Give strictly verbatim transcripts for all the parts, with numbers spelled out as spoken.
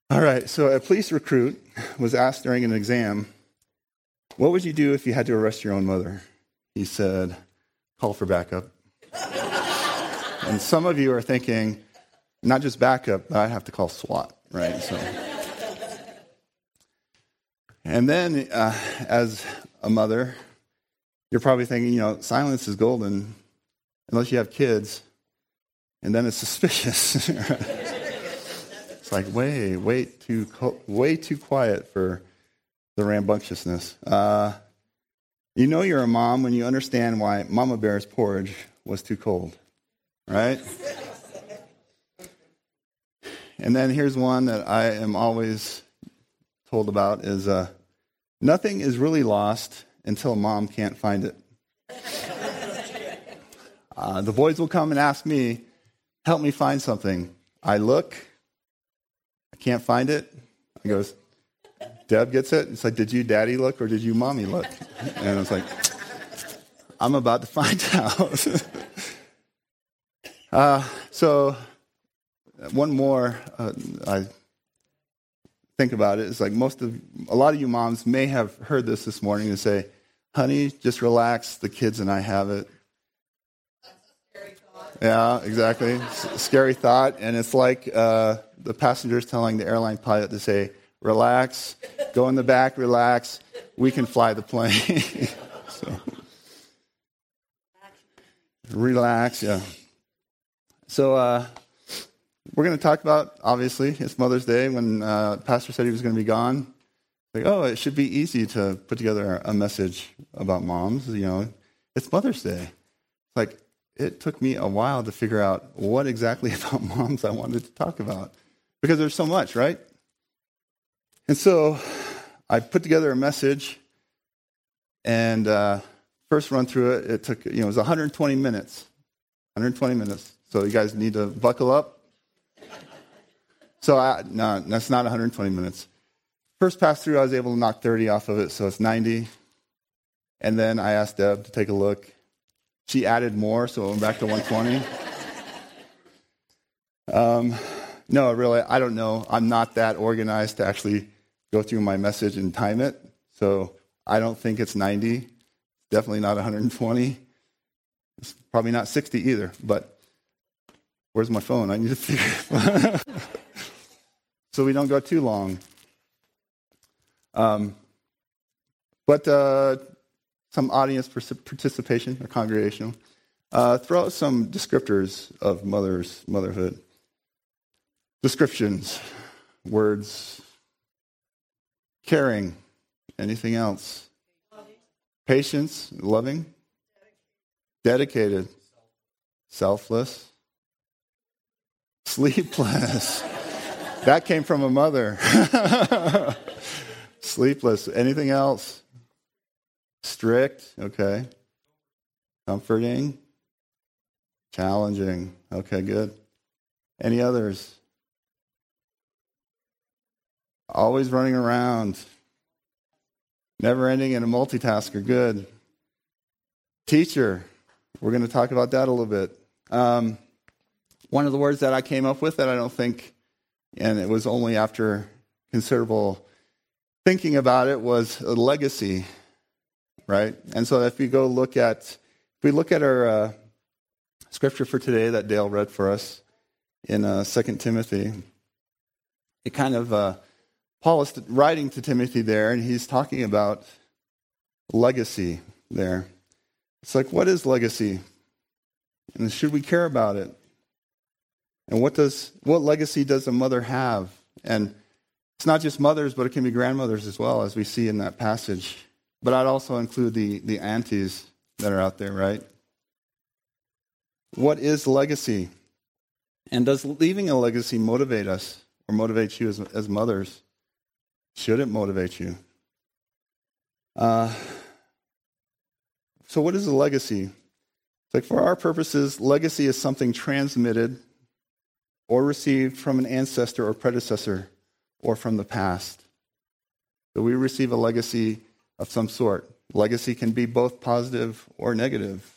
All right, so a police recruit was asked during an exam, what would you do if you had to arrest your own mother? He said, call for backup. And some of you are thinking, not just backup, but I have to call SWAT, right? So, and then uh, as a mother, you're probably thinking, you know, silence is golden unless you have kids, and then it's suspicious. It's like way, way too, way too quiet for the rambunctiousness. Uh, you know you're a mom when you understand why Mama Bear's porridge was too cold, right? And then here's one that I am always told about is uh, nothing is really lost until mom can't find it. Uh, the boys will come and ask me, help me find something. I look, I can't find it. I goes, Deb gets it. It's like, did you daddy look or did you mommy look? And I was like, I'm about to find out. uh, so one more uh, I think about it is like most of, a lot of you moms may have heard this this morning and say, honey, just relax. The kids and I have it. Yeah, exactly. S- scary thought. And it's like uh, the passengers telling the airline pilot to say, relax, go in the back, relax. We can fly the plane. So, relax, yeah. So uh, we're going to talk about, obviously, it's Mother's Day when uh, Pastor said he was going to be gone. Like, oh, it should be easy to put together a message about moms. You know, it's Mother's Day. It's like, it took me a while to figure out what exactly about moms I wanted to talk about. Because there's so much, right? And so I put together a message, and uh, first run through it, it took, you know, it was one hundred twenty minutes. one hundred twenty minutes. So you guys need to buckle up. So I, no, that's not one hundred twenty minutes. First pass through, I was able to knock thirty off of it, so it's ninety. And then I asked Deb to take a look. She added more, so it went back to one hundred twenty. um, no, really, I don't know. I'm not that organized to actually go through my message and time it. So I don't think it's ninety. Definitely not one hundred twenty. It's probably not sixty either. But where's my phone? I need to figure it. So we don't go too long. Um, but... Uh, some audience participation or congregational. Uh, throw out some descriptors of mother's motherhood. Descriptions, words, caring, anything else? Patience, loving, dedicated, selfless, sleepless. That came from a mother. Sleepless, anything else? Strict, okay. Comforting. Challenging, okay, good. Any others? Always running around. Never ending and a multitasker, good. Teacher, we're going to talk about that a little bit. Um, one of the words that I came up with that I don't think, and it was only after considerable thinking about it, was a legacy. Right? And so if we go look at, if we look at our uh, scripture for today that Dale read for us in uh, Second Timothy, it kind of, uh, Paul is writing to Timothy there, and he's talking about legacy there. It's like, what is legacy? And should we care about it? And what does, what legacy does a mother have? And it's not just mothers, but it can be grandmothers as well, as we see in that passage. But I'd also include the, the aunties that are out there, right? What is legacy? And does leaving a legacy motivate us or motivate you as, as mothers? Should it motivate you? Uh, so what is a legacy? It's like for our purposes, legacy is something transmitted or received from an ancestor or predecessor or from the past. So we receive a legacy of some sort. Legacy can be both positive or negative.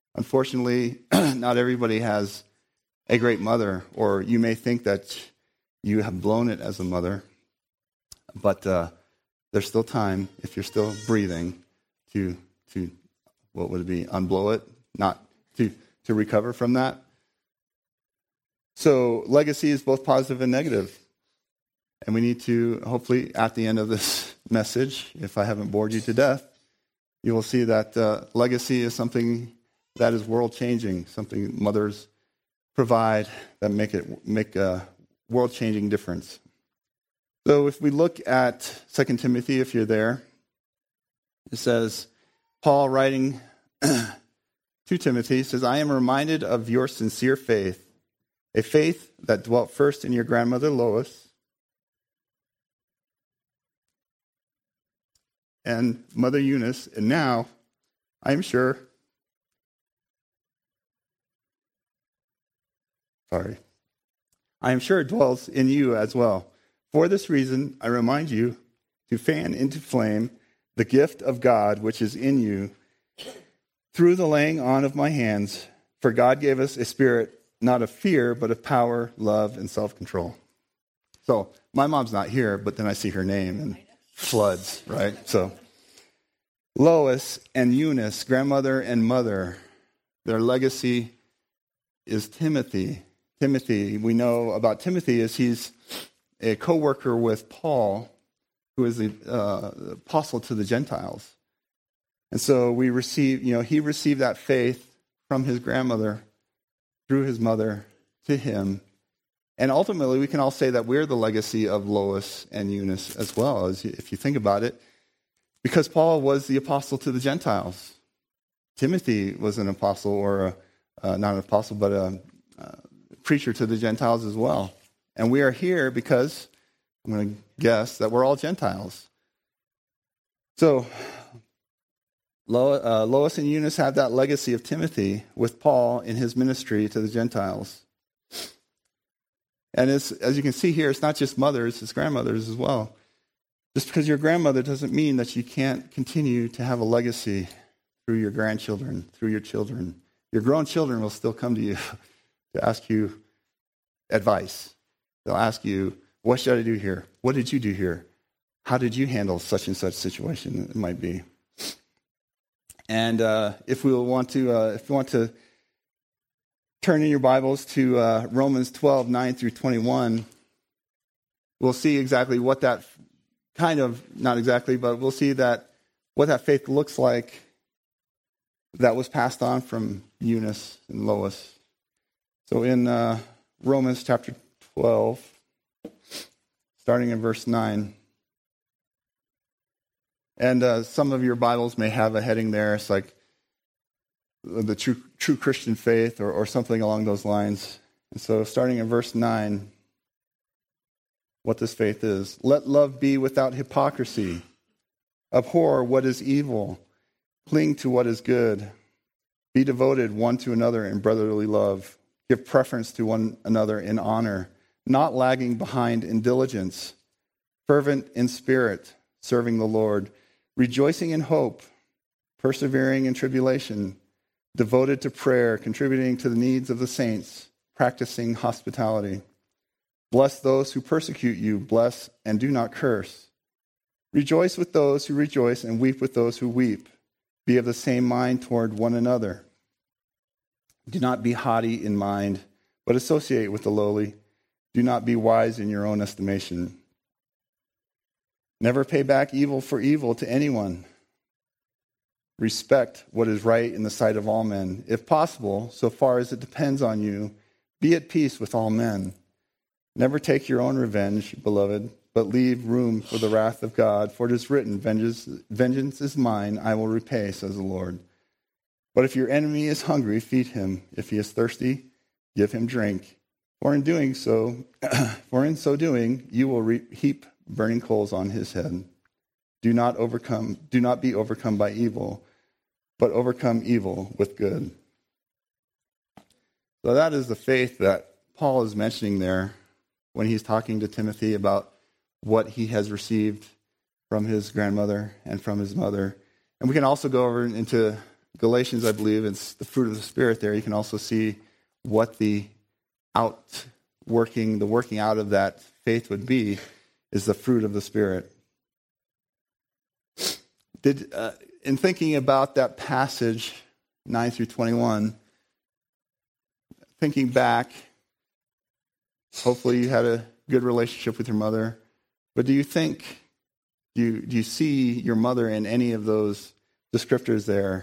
Unfortunately, not everybody has a great mother, or you may think that You have blown it as a mother, but uh, there's still time, if you're still breathing, to, to what would it be, unblow it, not to, to recover from that. So legacy is both positive and negative. And we need to, hopefully, at the end of this message, if I haven't bored you to death, you will see that uh, legacy is something that is world-changing, something mothers provide that make it make a world-changing difference. So if we look at Second Timothy, if you're there, it says, Paul writing to Timothy says, I am reminded of your sincere faith, a faith that dwelt first in your grandmother Lois and Mother Eunice, and now, I am sure, sorry, I am sure it dwells in you as well. For this reason, I remind you to fan into flame the gift of God which is in you through the laying on of my hands. For God gave us a spirit not of fear, but of power, love, and self-control. So my mom's not here, but then I see her name and floods, right? So Lois and Eunice, grandmother and mother, their legacy is Timothy. Timothy, we know about Timothy is he's a co-worker with Paul, who is the uh, apostle to the Gentiles. And so we receive, you know, he received that faith from his grandmother, through his mother, to him. And ultimately, we can all say that we're the legacy of Lois and Eunice as well, as if you think about it, because Paul was the apostle to the Gentiles. Timothy was an apostle, or a, uh, not an apostle, but a, a preacher to the Gentiles as well. And we are here because, I'm going to guess, that we're all Gentiles. So, Lo- uh, Lois and Eunice have that legacy of Timothy with Paul in his ministry to the Gentiles. And it's, as you can see here, it's not just mothers, it's grandmothers as well. Just because you're a grandmother doesn't mean that you can't continue to have a legacy through your grandchildren, through your children. Your grown children will still come to you to ask you advice. They'll ask you, what should I do here? What did you do here? How did you handle such and such situation it might be? And uh, if we want to, uh, if you want to turn in your Bibles to uh, Romans twelve, nine through twenty-one, we'll see exactly what that kind of, not exactly, but we'll see that what that faith looks like that was passed on from Eunice and Lois. So in uh, Romans chapter twelve, starting in verse nine, and uh, some of your Bibles may have a heading there. It's like the true true Christian faith, or, or something along those lines. And so starting in verse nine, what this faith is. Let love be without hypocrisy. Abhor what is evil. Cling to what is good. Be devoted one to another in brotherly love. Give preference to one another in honor, not lagging behind in diligence. Fervent in spirit, serving the Lord. Rejoicing in hope, persevering in tribulation, devoted to prayer, contributing to the needs of the saints, practicing hospitality. Bless those who persecute you, bless and do not curse. Rejoice with those who rejoice and weep with those who weep. Be of the same mind toward one another. Do not be haughty in mind, but associate with the lowly. Do not be wise in your own estimation. Never pay back evil for evil to anyone. Respect what is right in the sight of all men. If possible, so far as it depends on you, be at peace with all men. Never take your own revenge, beloved, but leave room for the wrath of God. For it is written, Vengeance, vengeance is mine, I will repay, says the Lord. But if your enemy is hungry, feed him. If he is thirsty, give him drink. For in doing so, for in so doing, you will re- heap burning coals on his head. Do not overcome, do not be overcome by evil, but overcome evil with good. So that is the faith that Paul is mentioning there when he's talking to Timothy about what he has received from his grandmother and from his mother. And we can also go over into Galatians, I believe, it's the fruit of the Spirit there. You can also see what the working, the working out of that faith would be, is the fruit of the Spirit. Did uh, in thinking about that passage, nine through twenty-one, thinking back, hopefully you had a good relationship with your mother, but do you think, do you, do you see your mother in any of those descriptors there?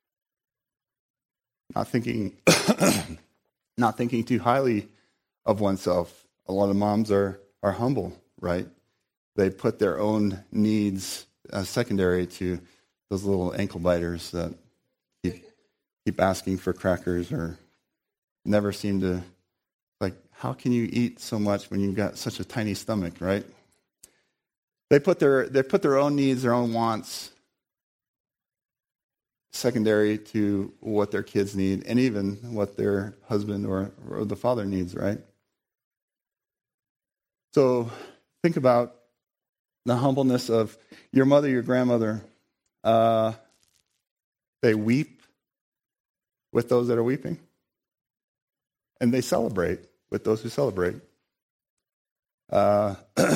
Not thinking, not thinking too highly of oneself. A lot of moms are, are humble, right? They put their own needs uh, secondary to those little ankle biters that keep, keep asking for crackers or never seem to, like, how can you eat so much when you've got such a tiny stomach, right? They put their they put their own needs, their own wants secondary to what their kids need, and even what their husband or, or the father needs, right? So think about the humbleness of your mother, your grandmother. Uh, they weep with those that are weeping, and they celebrate with those who celebrate. Uh,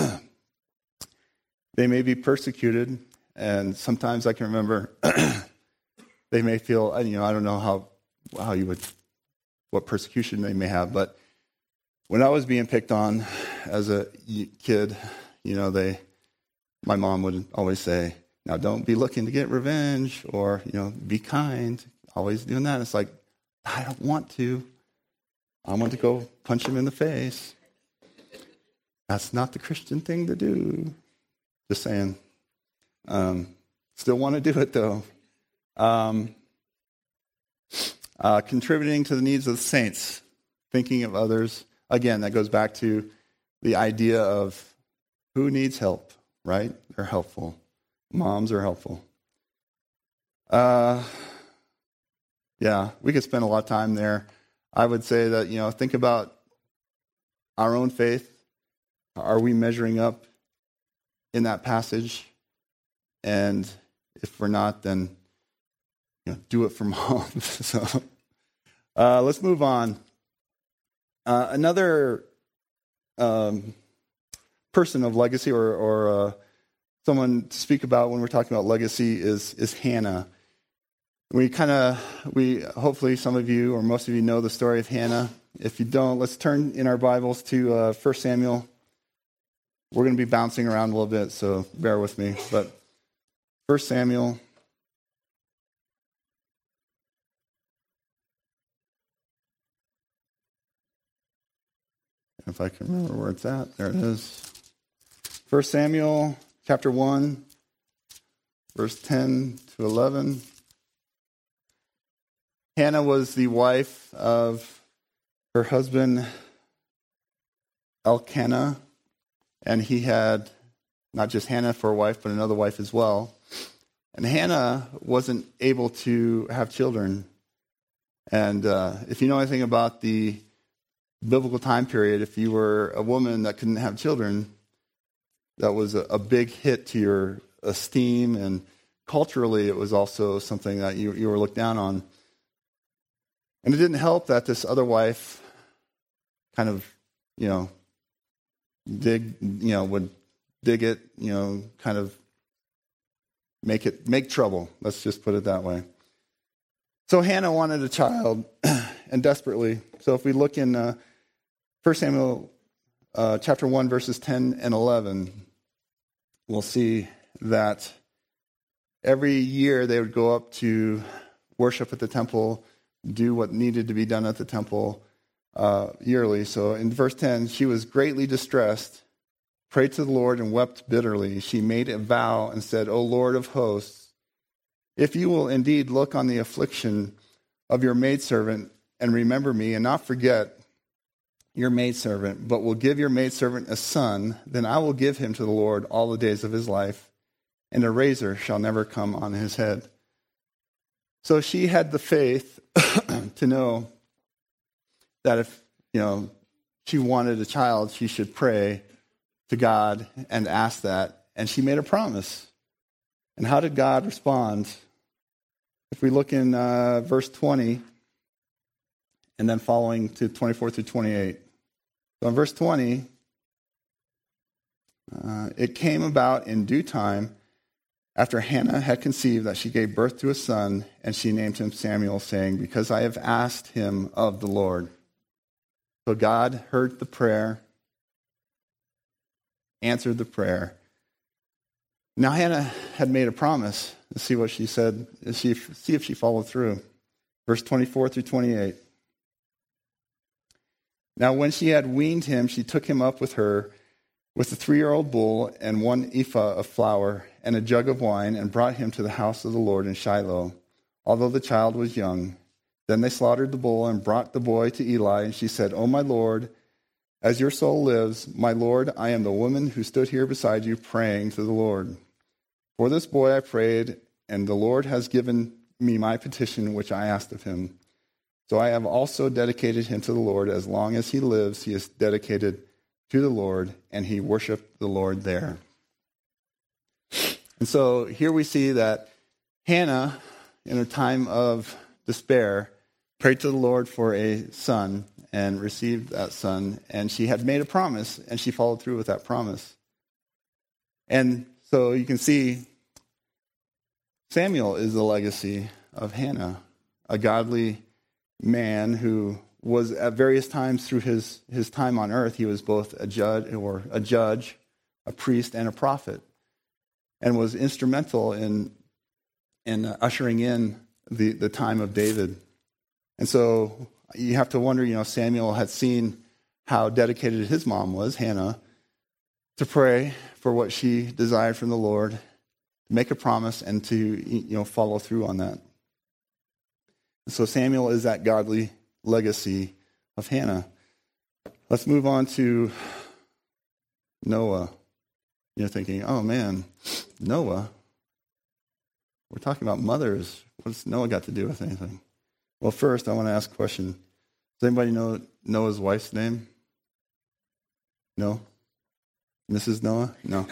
they may be persecuted, and sometimes I can remember they may feel, you know, I don't know how how you would, what persecution they may have, but when I was being picked on as a kid, you know, they, my mom would always say, now don't be looking to get revenge, or, you know, be kind, always doing that. It's like, I don't want to. I want to go punch him in the face. That's not the Christian thing to do. Just saying. Um, still want to do it, though. Um, uh, contributing to the needs of the saints, thinking of others. Again, that goes back to the idea of who needs help, right? They're helpful. Moms are helpful. Uh, yeah, we could spend a lot of time there. I would say that, you know, think about our own faith. Are we measuring up in that passage? And if we're not, then, you know, do it for moms. so uh, let's move on. Uh, another um, person of legacy, or, or uh, someone to speak about when we're talking about legacy, is is Hannah. We kind of, we hopefully some of you or most of you know the story of Hannah. If you don't, let's turn in our Bibles to uh, First Samuel. We're going to be bouncing around a little bit, so bear with me. But First Samuel. If I can remember where it's at, there it is. First Samuel chapter one, verse ten to eleven. Hannah was the wife of her husband Elkanah, and he had not just Hannah for a wife, but another wife as well. And Hannah wasn't able to have children. And uh, if you know anything about the biblical time period, if you were a woman that couldn't have children, that was a, a big hit to your esteem, and culturally it was also something that you, you were looked down on. And it didn't help that this other wife kind of, you know, dig, you know, would dig it, you know, kind of make it, make trouble. Let's just put it that way. So Hannah wanted a child, and desperately. So if we look in uh, First Samuel uh, chapter one, verses ten and eleven, we'll see that every year they would go up to worship at the temple, do what needed to be done at the temple uh, yearly. So in verse ten, she was greatly distressed, prayed to the Lord, and wept bitterly. She made a vow and said, O Lord of hosts, if you will indeed look on the affliction of your maidservant and remember me, and not forget your maidservant, but will give your maidservant a son, then I will give him to the Lord all the days of his life, and a razor shall never come on his head. So she had the faith to know that if, you know, she wanted a child, she should pray to God and ask that. And she made a promise. And how did God respond? If we look in uh, verse twenty, and then following to twenty-four through twenty-eight. So in verse twenty, uh, it came about in due time, after Hannah had conceived, that she gave birth to a son, and she named him Samuel, saying, because I have asked him of the Lord. So God heard the prayer, answered the prayer. Now Hannah had made a promise. Let's see what she said. See if, see if she followed through. Verse twenty-four through twenty-eight. Now when she had weaned him, she took him up with her, with a three-year-old bull and one ephah of flour and a jug of wine, and brought him to the house of the Lord in Shiloh, although the child was young. Then they slaughtered the bull and brought the boy to Eli, and she said, O my Lord, as your soul lives, my Lord, I am the woman who stood here beside you praying to the Lord. For this boy I prayed, and the Lord has given me my petition which I asked of him. So I have also dedicated him to the Lord. As long as he lives, he is dedicated to the Lord, and he worshiped the Lord there. And so here we see that Hannah, in a time of despair, prayed to the Lord for a son and received that son. And she had made a promise, and she followed through with that promise. And so you can see Samuel is the legacy of Hannah, a godly man who was at various times through his, his time on earth, he was both a judge or a judge, a priest, and a prophet, and was instrumental in in ushering in the, the time of David. And so you have to wonder, you know, Samuel had seen how dedicated his mom was, Hannah, to pray for what she desired from the Lord, to make a promise, and to, you know, follow through on that. And so Samuel is that godly legacy of Hannah. Let's move on to Noah. You're thinking, oh man, Noah? We're talking about mothers. What's Noah got to do with anything? Well, first, I want to ask a question. Does anybody know Noah's wife's name? No? Missus Noah? No.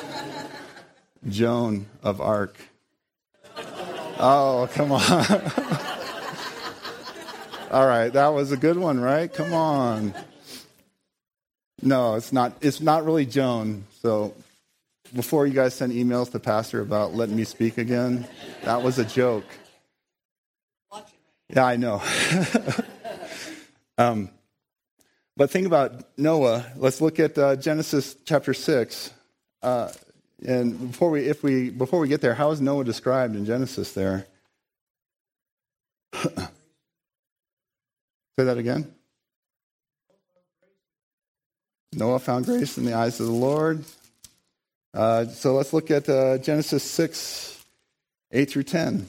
Joan of Arc. Oh, come on. All right, that was a good one, right? Come on. No, it's not. It's not really Joan. So before you guys send emails to Pastor about letting me speak again, that was a joke. Yeah, I know. um, but think about Noah. Let's look at uh, Genesis chapter six. Uh, and before we, if we, before we get there, how is Noah described in Genesis there? Say that again. Noah found grace in the eyes of the Lord. Uh, so let's look at uh, Genesis six, eight through ten.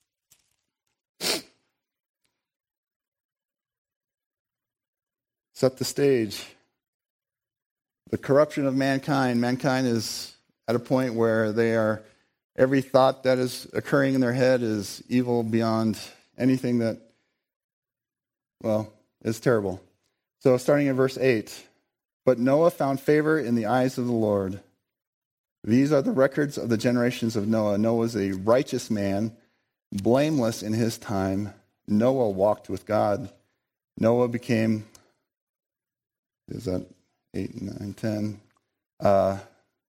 Set the stage. The corruption of mankind. Mankind is at a point where they are, every thought that is occurring in their head is evil beyond anything that, well, is terrible. So starting in verse eight. But Noah found favor in the eyes of the Lord. These are the records of the generations of Noah. Noah was a righteous man, blameless in his time. Noah walked with God. Noah became, is that eight, nine, ten? Uh,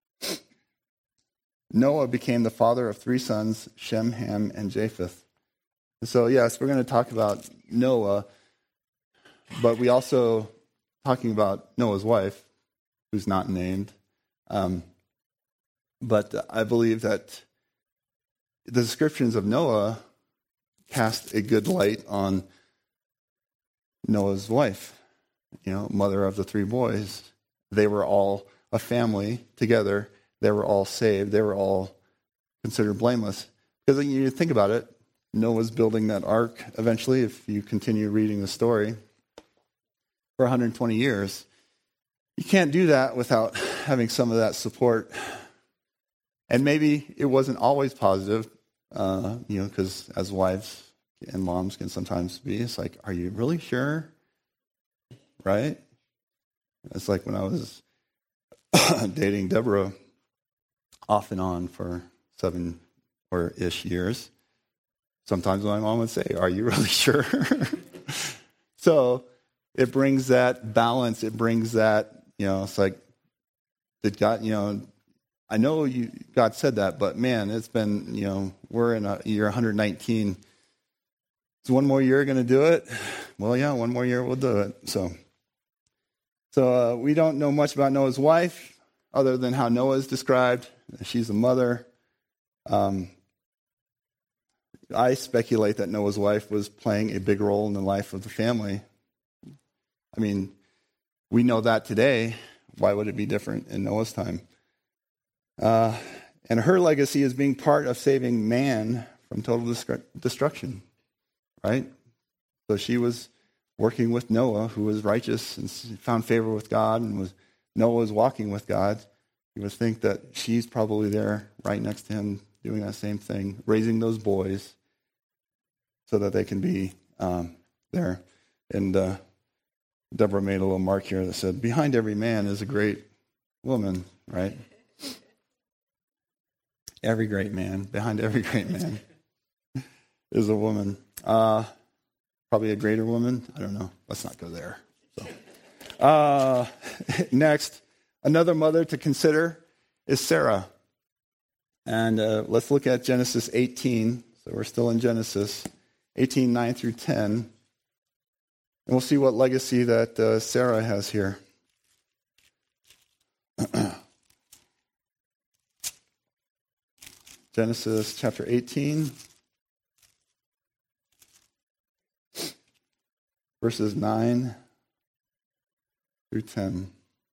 Noah became the father of three sons, Shem, Ham, and Japheth. So yes, we're going to talk about Noah, but we also talking about Noah's wife, who's not named. Um, but I believe that the descriptions of Noah cast a good light on Noah's wife, you know, mother of the three boys. They were all a family together. They were all saved. They were all considered blameless. Because you think about it, Noah's building that ark eventually, if you continue reading the story, for one hundred twenty years. You can't do that without having some of that support. And maybe it wasn't always positive, uh, you know, because as wives and moms can sometimes be, it's like, are you really sure? Right? It's like when I was dating Deborah off and on for seven or ish years. Sometimes my mom would say, are you really sure? So it brings that balance. It brings that, you know, it's like, did God, you know, I know you, God said that, but man, it's been, you know, we're in a year one hundred nineteen. Is one more year going to do it? Well, yeah, one more year we'll do it. So, so uh, we don't know much about Noah's wife other than how Noah is described. She's a mother. Um, I speculate that Noah's wife was playing a big role in the life of the family. I mean, we know that today. Why would it be different in Noah's time? Uh, and her legacy is being part of saving man from total destru- destruction, right? So she was working with Noah, who was righteous and found favor with God, and was Noah was walking with God. You would think that she's probably there right next to him doing that same thing, raising those boys so that they can be um, there. And uh, Deborah made a little mark here that said, behind every man is a great woman, right? Every great man, behind every great man is a woman. Uh, probably a greater woman. I don't know. Let's not go there. So, uh, next, another mother to consider is Sarah. And uh, let's look at Genesis eighteen. So we're still in Genesis eighteen, nine through ten. And we'll see what legacy that uh, Sarah has here. Genesis chapter eighteen, verses nine through ten.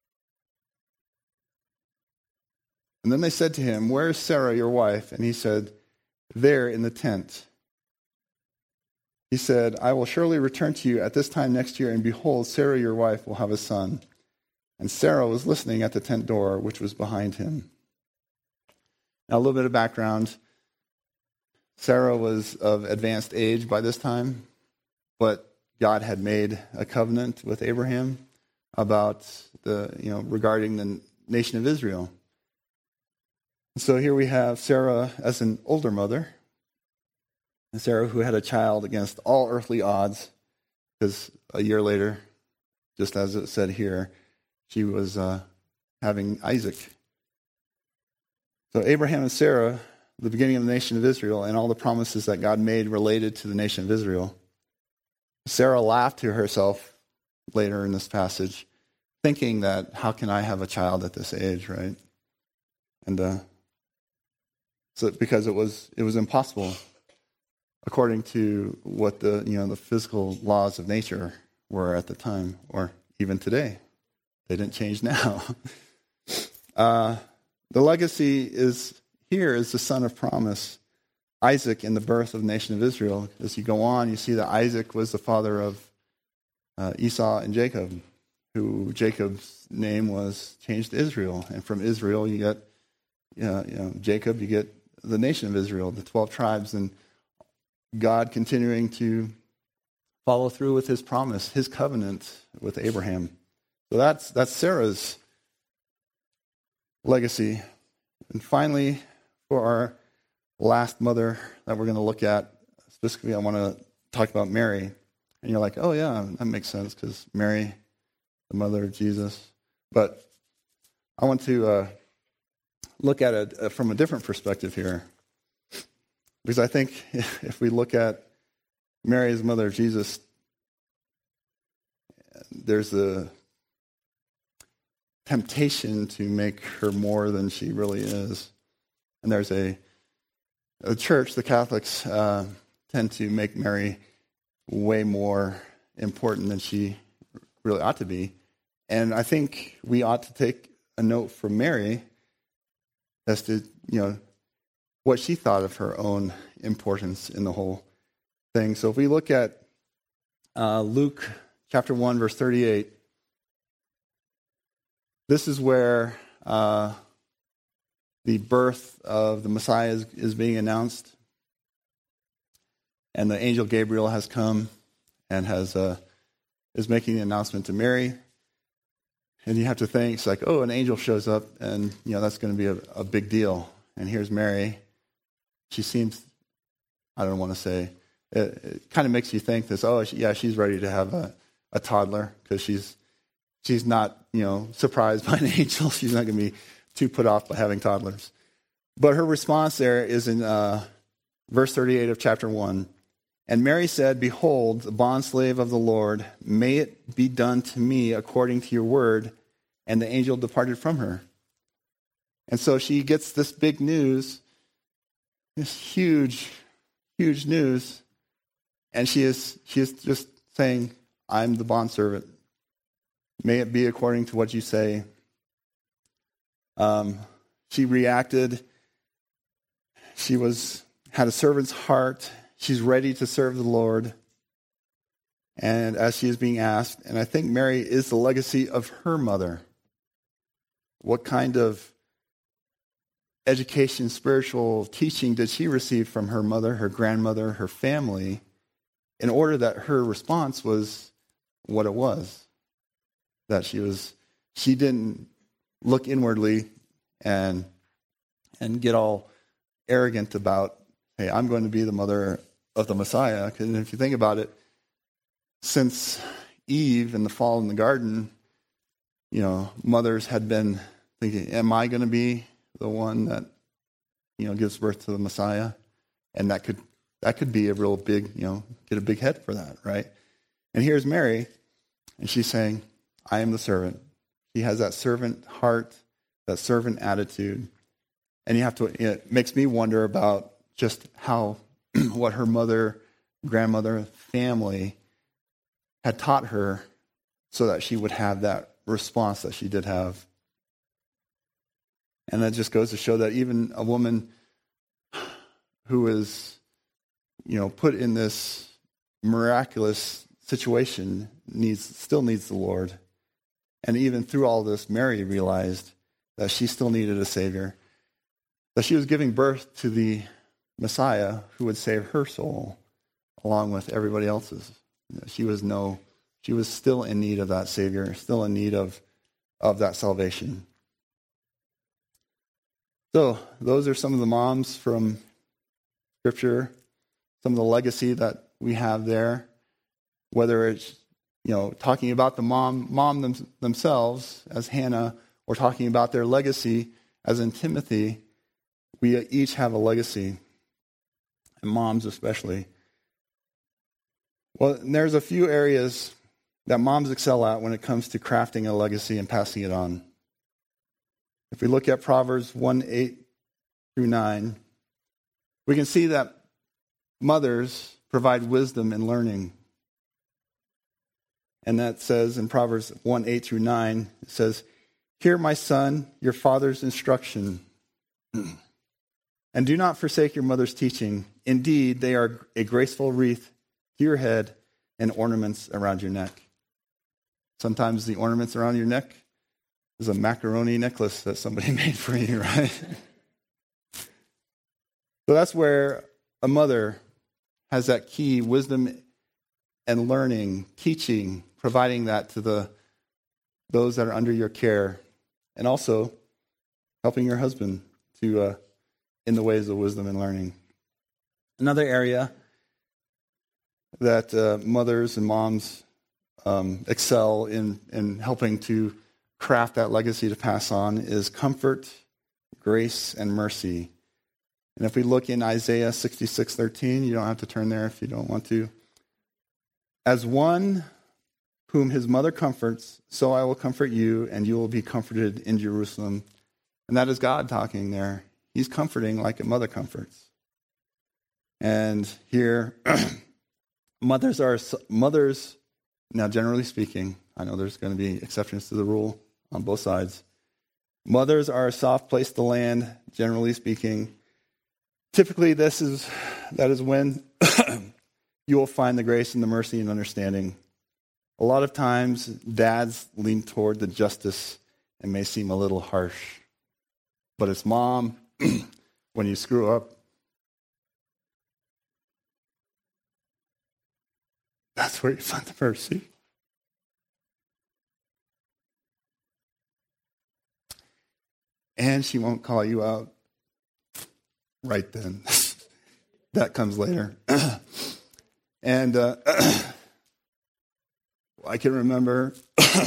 And then they said to him, "Where is Sarah, your wife?" And he said, "There in the tent." He said, "I will surely return to you at this time next year, and behold, Sarah, your wife, will have a son." And Sarah was listening at the tent door, which was behind him. Now, a little bit of background. Sarah was of advanced age by this time, but God had made a covenant with Abraham about the, you know, regarding the nation of Israel. So here we have Sarah as an older mother, and Sarah who had a child against all earthly odds, because a year later, just as it said here, she was uh, having Isaac. So Abraham and Sarah, the beginning of the nation of Israel, and all the promises that God made related to the nation of Israel. Sarah laughed to herself later in this passage, thinking that, how can I have a child at this age, right? And uh, so because it was it was impossible, according to what the you know the physical laws of nature were at the time, or even today. They didn't change now. uh, The legacy is here is the son of promise, Isaac, in the birth of the nation of Israel. As you go on, you see that Isaac was the father of uh, Esau and Jacob, who Jacob's name was changed to Israel. And from Israel, you get you know, you know, Jacob, you get the nation of Israel, the twelve tribes, and God continuing to follow through with his promise, his covenant with Abraham. So that's that's Sarah's legacy. And finally, for our last mother that we're going to look at, specifically I want to talk about Mary. And you're like, oh yeah, that makes sense, because Mary, the mother of Jesus. But I want to uh, look at it uh, from a different perspective here. Because I think if we look at Mary as mother of Jesus, there's a temptation to make her more than she really is. And there's a, a church, the Catholics uh, tend to make Mary way more important than she really ought to be. And I think we ought to take a note from Mary as to, you know, what she thought of her own importance in the whole thing. So if we look at uh, Luke chapter one, verse thirty-eight, this is where uh, the birth of the Messiah is, is being announced. And the angel Gabriel has come and has uh, is making the announcement to Mary. And you have to think, it's like, oh, an angel shows up, and you know that's going to be a, a big deal. And here's Mary. She seems, I don't want to say, it, it kind of makes you think this, oh, she, yeah, she's ready to have a, a toddler because she's she's not, you know, surprised by an angel. She's not going to be too put off by having toddlers. But her response there is in uh, verse thirty-eight of chapter one. And Mary said, "Behold, the bondslave of the Lord, may it be done to me according to your word." And the angel departed from her. And so she gets this big news, this huge, huge news, and she is she is just saying, "I'm the bondservant. May it be according to what you say." Um, she reacted. She was had a servant's heart. She's ready to serve the Lord. And as she is being asked, and I think Mary is the legacy of her mother. What kind of education, spiritual teaching did she receive from her mother, her grandmother, her family, in order that her response was what it was? That she was, she didn't look inwardly and and get all arrogant about, hey, I'm going to be the mother of the Messiah. Because if you think about it, since Eve and the fall in the garden, you know, mothers had been thinking, am I going to be the one that, you know, gives birth to the Messiah? And that could that could be a real big, you know, get a big head for that, right? And here's Mary, and she's saying, I am the servant. She has that servant heart, that servant attitude. And you have to, it makes me wonder about just how, what her mother, grandmother, family had taught her so that she would have that response that she did have. And that just goes to show that even a woman who is, you know, put in this miraculous situation needs still needs the Lord. And even through all this, Mary realized that she still needed a Savior, that she was giving birth to the Messiah who would save her soul along with everybody else's. She was no, she was still in need of that Savior, still in need of, of that salvation. So those are some of the moms from Scripture, some of the legacy that we have there, whether it's, you know, talking about the mom, mom them, themselves as Hannah, or talking about their legacy as in Timothy. We each have a legacy, and moms especially. Well, there's a few areas that moms excel at when it comes to crafting a legacy and passing it on. If we look at Proverbs one, eight through nine, we can see that mothers provide wisdom and learning. And that says in Proverbs one, eight through nine, it says, "Hear, my son, your father's instruction, and do not forsake your mother's teaching. Indeed, they are a graceful wreath to your head and ornaments around your neck." Sometimes the ornaments around your neck is a macaroni necklace that somebody made for you, right? So that's where a mother has that key wisdom and learning, teaching, providing that to the those that are under your care, and also helping your husband to uh, in the ways of wisdom and learning. Another area that uh, mothers and moms um, excel in, in helping to craft that legacy to pass on is comfort, grace, and mercy. And if we look in Isaiah sixty-six thirteen, you don't have to turn there if you don't want to. "As one whom his mother comforts, so I will comfort you, and you will be comforted in Jerusalem." And that is God talking there. He's comforting like a mother comforts. And here, mothers are mothers. Now, generally speaking, I know there's going to be exceptions to the rule on both sides. Mothers are a soft place to land, generally speaking. Typically, this is that is when you will find the grace and the mercy and understanding. A lot of times, dads lean toward the justice and may seem a little harsh. But it's mom, when you screw up, that's where you find the mercy. And she won't call you out right then. That comes later. And uh, I can remember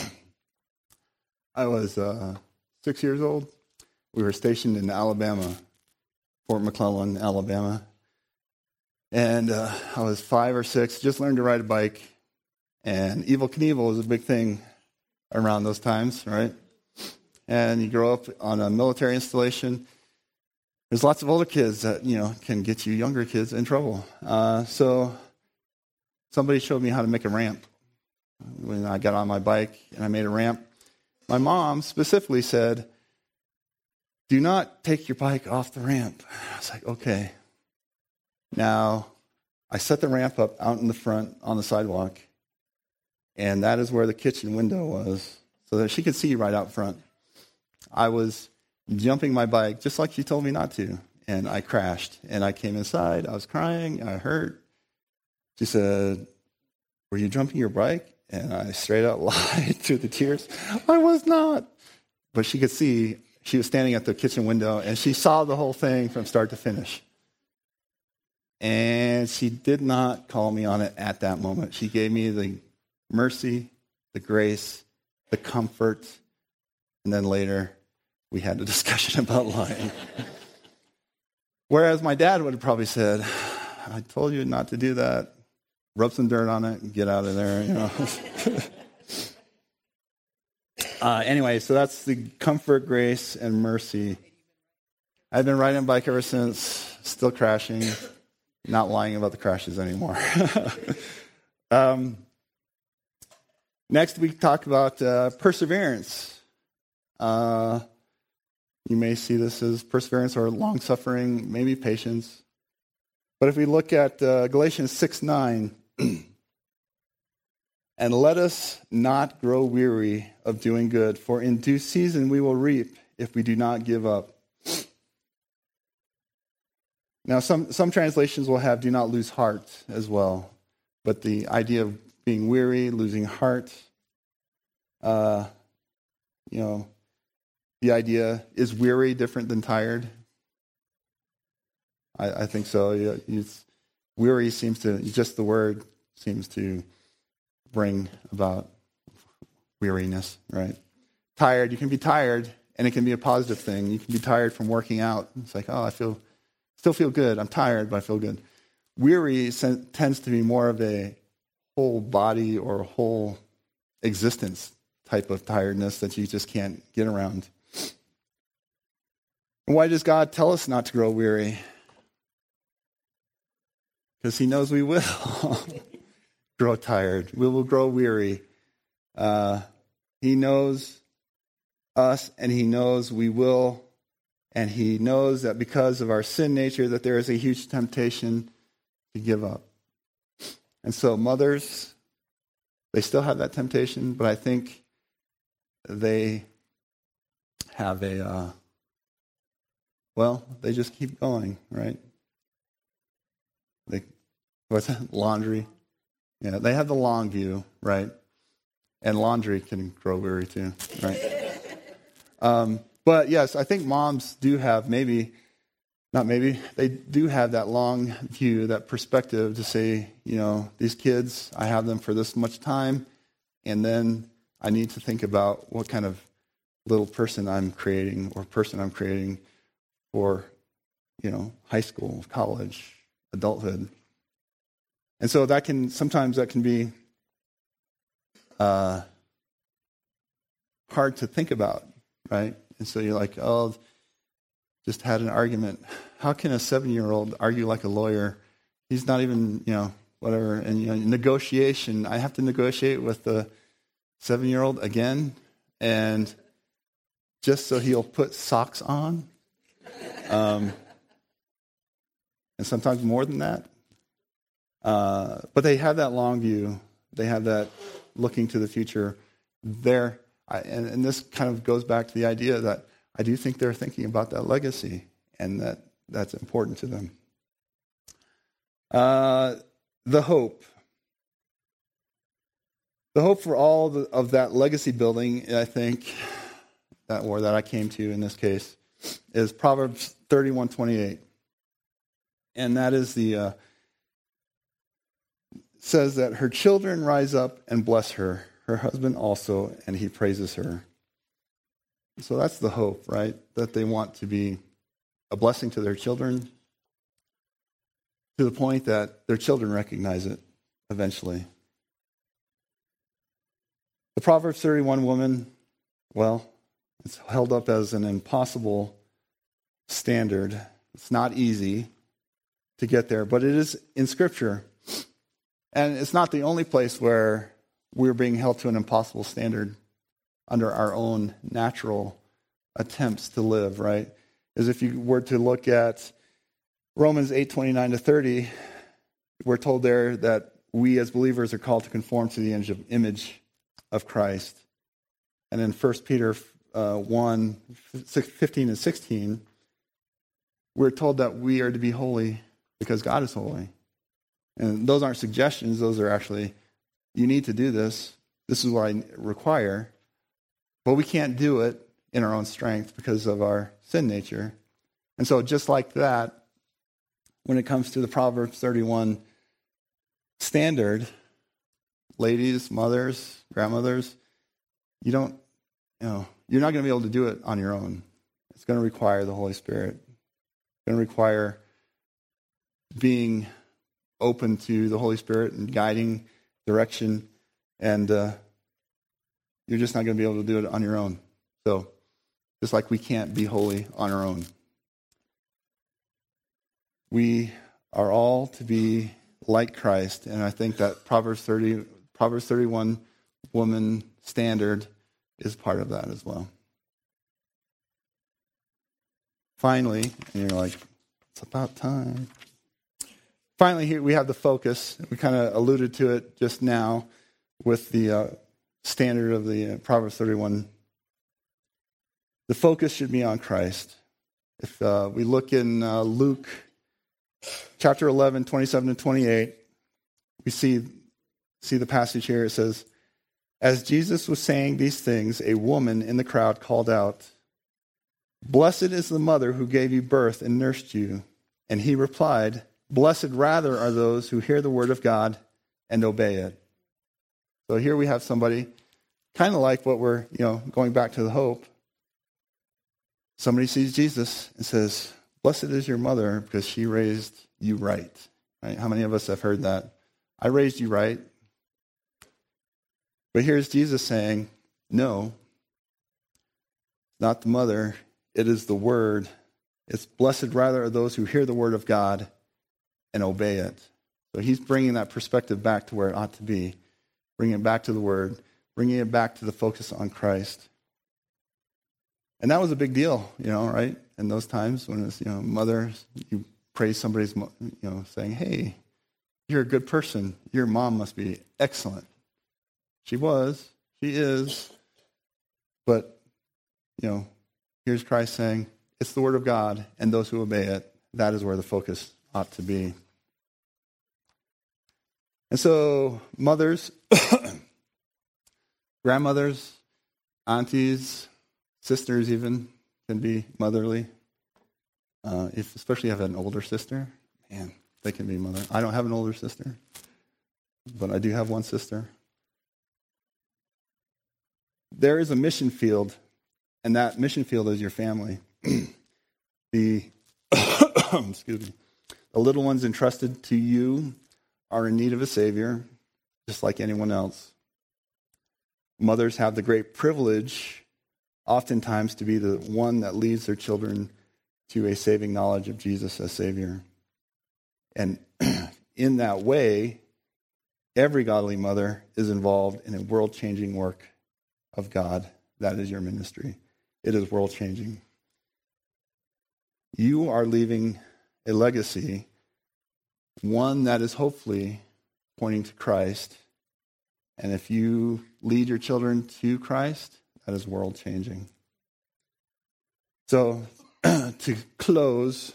I was uh, six years old. We were stationed in Alabama, Fort McClellan, Alabama. And uh, I was five or six, just learned to ride a bike. And Evel Knievel was a big thing around those times, right? And you grow up on a military installation. There's lots of older kids that, you know, can get you younger kids in trouble. Uh, so somebody showed me how to make a ramp. When I got on my bike and I made a ramp, my mom specifically said, do not take your bike off the ramp. I was like, okay. Now, I set the ramp up out in the front on the sidewalk, and that is where the kitchen window was, so that she could see right out front. I was jumping my bike, just like she told me not to, and I crashed, and I came inside. I was crying. I hurt. She said, were you jumping your bike? And I straight out lied through the tears. I was not. But she could see, she was standing at the kitchen window, and she saw the whole thing from start to finish. And she did not call me on it at that moment. She gave me the mercy, the grace, the comfort, and then later we had a discussion about lying. Whereas my dad would have probably said, I told you not to do that. Rub some dirt on it and get out of there, you know. uh, anyway, so that's the comfort, grace, and mercy. I've been riding a bike ever since, still crashing. Not lying about the crashes anymore. um, next, we talk about uh, perseverance. Uh, you may see this as perseverance or long-suffering, maybe patience. But if we look at uh, Galatians six nine, and let us not grow weary of doing good, for in due season we will reap if we do not give up. Now, some, some translations will have do not lose heart as well. But the idea of being weary, losing heart, uh, you know, the idea, is weary different than tired? I, I think so. Yeah, it's, weary seems to, just the word seems to bring about weariness, right? Tired, you can be tired, and it can be a positive thing. You can be tired from working out. It's like, oh, I feel... Still feel good. I'm tired, but I feel good. Weary tends to be more of a whole body or whole existence type of tiredness that you just can't get around. And why does God tell us not to grow weary? Because he knows we will grow tired. We will grow weary. Uh, he knows us, and he knows we will. And he knows that because of our sin nature that there is a huge temptation to give up. And so mothers, they still have that temptation, but I think they have a, uh, well, they just keep going, right? They, what's that? Laundry. Yeah, they have the long view, right? And laundry can grow weary too, right? Um But yes, I think moms do have maybe, not maybe, they do have that long view, that perspective to say, you know, these kids, I have them for this much time, and then I need to think about what kind of little person I'm creating or person I'm creating for, you know, high school, college, adulthood. And so that can, sometimes that can be uh, hard to think about, right? And so you're like, oh, just had an argument. How can a seven-year-old argue like a lawyer? He's not even, you know, whatever. And, you know, negotiation, I have to negotiate with the seven-year-old again, and just so he'll put socks on. Um, and sometimes more than that. Uh, but they have that long view. They have that looking to the future. They're I, and, and this kind of goes back to the idea that I do think they're thinking about that legacy, and that that's important to them. Uh, the hope. The hope for all the, of that legacy building, I think, that or that I came to in this case, is Proverbs thirty-one twenty-eight. And that is the, uh, says that her children rise up and bless her, her husband also, and he praises her. So that's the hope, right? That they want to be a blessing to their children to the point that their children recognize it eventually. The Proverbs thirty-one woman, well, it's held up as an impossible standard. It's not easy to get there, but it is in Scripture. And it's not the only place where we're being held to an impossible standard under our own natural attempts to live, right? As if you were to look at Romans eight twenty-nine to thirty, we're told there that we as believers are called to conform to the image of, image of Christ. And in First Peter uh, one, fifteen and sixteen, we're told that we are to be holy because God is holy. And those aren't suggestions. Those are actually, you need to do this. This is what I require. But we can't do it in our own strength because of our sin nature. And so just like that, when it comes to the Proverbs thirty-one standard, ladies, mothers, grandmothers, you don't, you know, you're not going to be able to do it on your own. It's going to require the Holy Spirit. It's going to require being open to the Holy Spirit and guiding direction, and uh, you're just not going to be able to do it on your own. So, just like we can't be holy on our own. We are all to be like Christ, and I think that Proverbs thirty, Proverbs thirty-one woman standard is part of that as well. Finally, and you're like, it's about time. Finally, here we have the focus. We kind of alluded to it just now with the uh, standard of the uh, Proverbs thirty-one. The focus should be on Christ. If uh, we look in uh, Luke chapter eleven, twenty-seven and twenty-eight, we see, see the passage here. It says, as Jesus was saying these things, a woman in the crowd called out, "Blessed is the mother who gave you birth and nursed you." And he replied, "Blessed rather are those who hear the word of God and obey it." So here we have somebody, kind of like what we're, you know, going back to the hope. Somebody sees Jesus and says, "Blessed is your mother because she raised you right." Right? How many of us have heard that? I raised you right. But here's Jesus saying, no, not the mother. It is the word. It's blessed rather are those who hear the word of God and obey it. So he's bringing that perspective back to where it ought to be, bringing it back to the word, bringing it back to the focus on Christ. And that was a big deal, you know, right? In those times when it's, you know, mother, you praise somebody's, you know, saying, "Hey, you're a good person. Your mom must be excellent." She was, she is, but, you know, here's Christ saying, it's the word of God, and those who obey it, that is where the focus ought to be. And so, mothers, grandmothers, aunties, sisters even can be motherly. Uh, if, especially if you have an older sister, man, they can be mother. I don't have an older sister, but I do have one sister. There is a mission field, and that mission field is your family. the excuse me, the little ones entrusted to you are in need of a Savior, just like anyone else. Mothers have the great privilege, oftentimes, to be the one that leads their children to a saving knowledge of Jesus as Savior. And in that way, every godly mother is involved in a world-changing work of God. That is your ministry. It is world-changing. You are leaving a legacy, one that is hopefully pointing to Christ. And if you lead your children to Christ, that is world-changing. So, to close,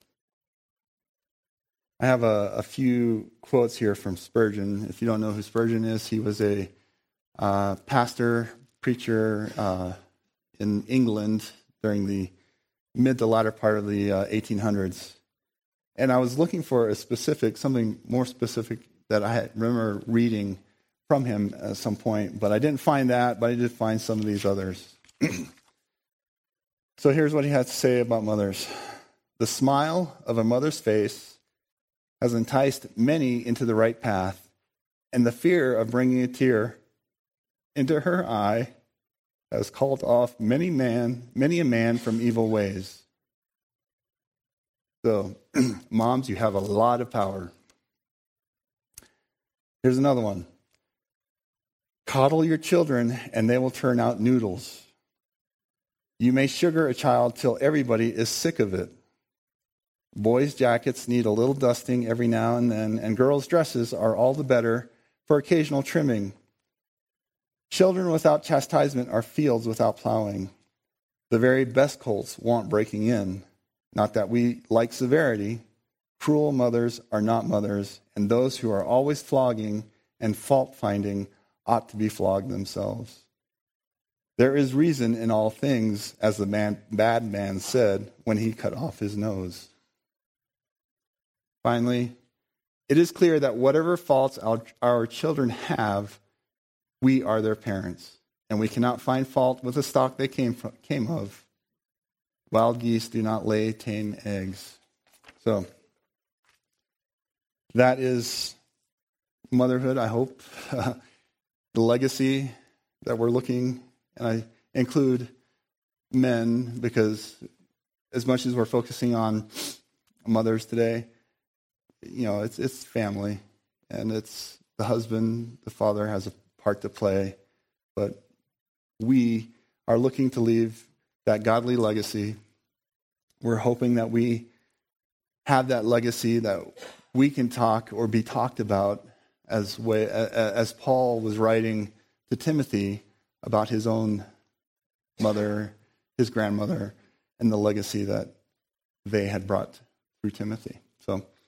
I have a, a few quotes here from Spurgeon. If you don't know who Spurgeon is, he was a uh, pastor, preacher uh, in England during the mid to latter part of the uh, eighteen hundreds. And I was looking for a specific, something more specific that I remember reading from him at some point, but I didn't find that, but I did find some of these others. So here's what he had to say about mothers. The smile of a mother's face has enticed many into the right path, and the fear of bringing a tear into her eye has called off many man, many a man from evil ways. So, moms, you have a lot of power. Here's another one. Coddle your children, and they will turn out noodles. You may sugar a child till everybody is sick of it. Boys' jackets need a little dusting every now and then, and girls' dresses are all the better for occasional trimming. Children without chastisement are fields without plowing. The very best colts want breaking in. Not that we like severity. Cruel mothers are not mothers, and those who are always flogging and fault-finding ought to be flogged themselves. There is reason in all things, as the man, bad man said when he cut off his nose. Finally, it is clear that whatever faults our, our children have, we are their parents, and we cannot find fault with the stock they came from, came of. Wild geese do not lay tame eggs. So, that is motherhood, I hope. Uh, the legacy that we're looking, and I include men because as much as we're focusing on mothers today, you know, it's it's family, and it's the husband, the father has a part to play, but we are looking to leave that godly legacy. We're hoping that we have that legacy that we can talk or be talked about as way as Paul was writing to Timothy about his own mother, his grandmother, and the legacy that they had brought through Timothy. So